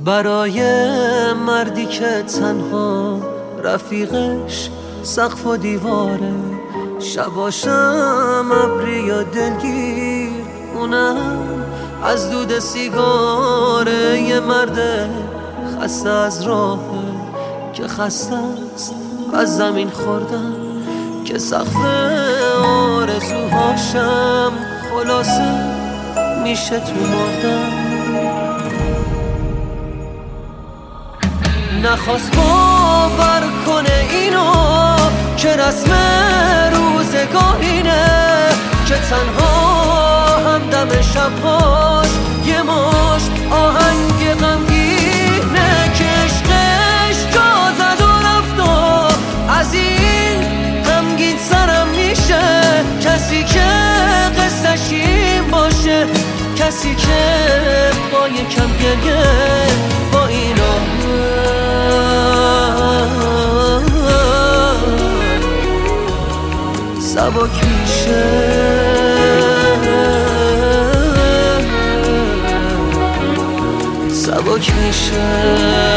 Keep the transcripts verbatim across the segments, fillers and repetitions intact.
برای مردی که تنها رفیقش سقف و دیواره، شباشم ابری یا دلگیر، اونم از دود سیگاره. یه مرد خسته از راهه که خسته است از زمین خوردن، که سقف آرزوهاشم خلاصه میشه تو مردن. نخواست باور کنه اینو که رسم روزگارینه، که تنها همدم شبهاش یه مشت آهنگ غمگینه، که عشقش جا زد و رفت و از این غمگین سرم میشه. کسی که قصه‌ش این باشه، کسی که با یکم گریه با اینا سبک میشه. سبک میشه.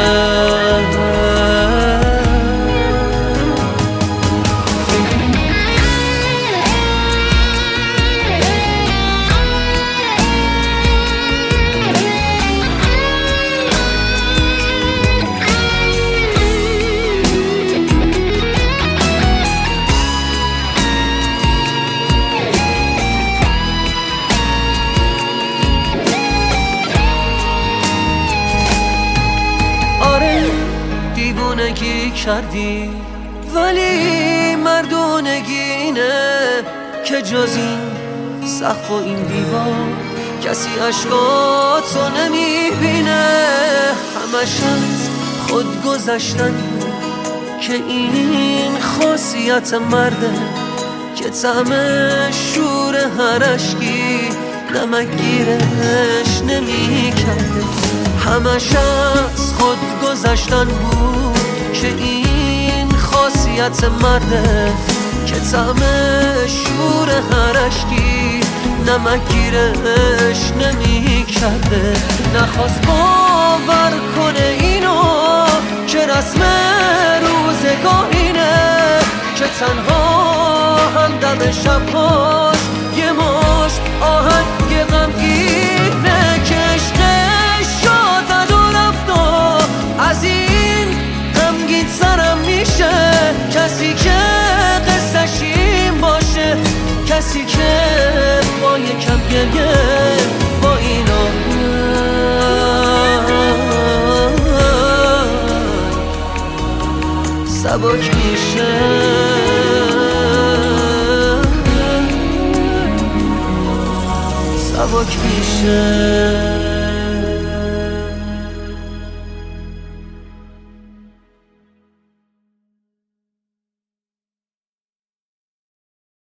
دیوونگی کردی ولی مردونگی اینه، که جز این سقف و این دیوار کسی عشقاتو نمیبینه. همش از خود گذشتن که این خاصیت مرده، که طعم شور هر عشقی نمکگیرش نمیکرده. همش از خود گذشتن بود که این خاصیت مرده، که طعم شور هر عشقی نمکگیرش نمیکرده. نخواست باور کنه اینو که رسم روزگارینه، که تنها همدم شبهاش یه مشت آهنگ غمگینه، که عشقش جا زد و رفت و از این غمگین سرم میشه. کسی که قصه‌ش این باشه، کسی که با یکم گریه با اینا سبک میشه. سبک میشه.